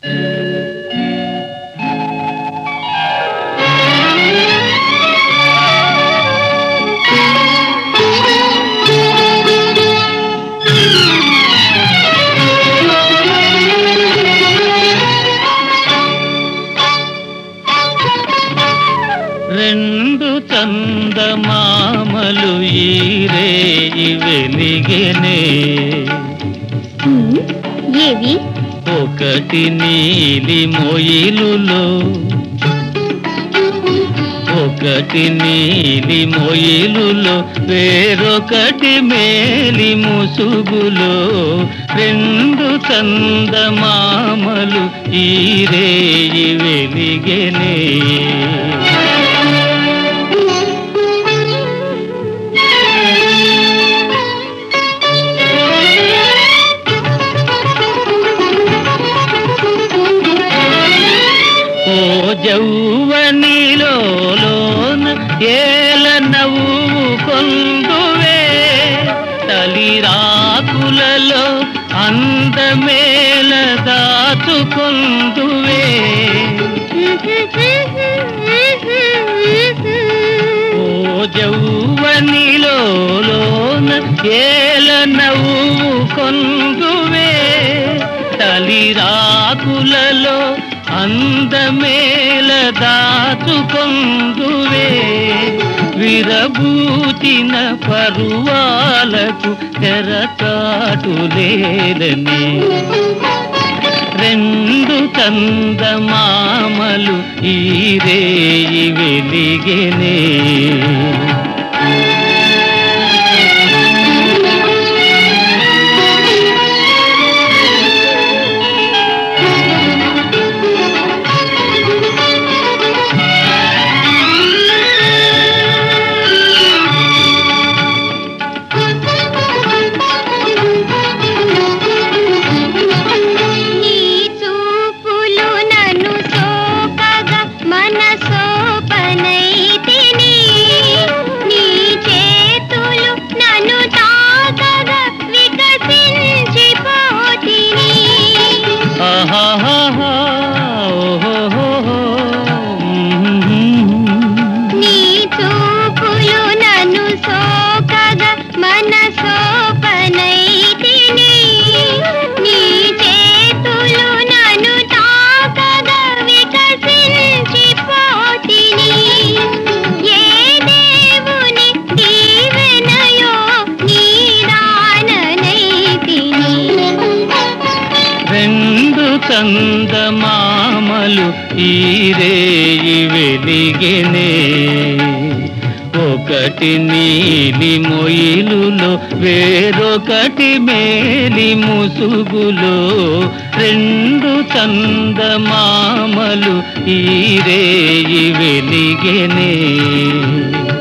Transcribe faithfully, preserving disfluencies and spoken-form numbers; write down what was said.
రెండు చందమామలు ఈ రేయి వెలిగెనే. ఏవి? ఒకటి నీలి మొయిలులో, ఒకటి నీలి మొయిలులో, వేరొకటి మేలి ముసుగులో. రెండు చందమామలు ఈ రేయి వెలిగెనే. ఓ జౌవనిలోన ఏల నవ్వు కొందువే, తలిరాకులలో అందమేల దాచుకొందువే. ఓ జౌవనిలోన ఏల నవ్వు కొందువే, తలిరాకులలో అందమేల దాచుకొందువే. విరబూచిన పరువాలకు తెరచాటు లేదని. రెండు చందమామలు ఈ రేయి వెలిగెనే. నీ చూపులు నన్ను సోకగా మనసోపనైతిని, నీ చేతులు నన్ను తాకగా వికసించిపోతిని. ఏ దేవుని దీవెనయో నీ దాననైతిని. రెండు చందమామలు ఈ రేయి వెలిగెనే. ఒకటి నీలి మొయిలులో, వేరొకటి మేలి ముసుగులో. రెండు చందమామలు ఈ రేయి వెలిగెనే.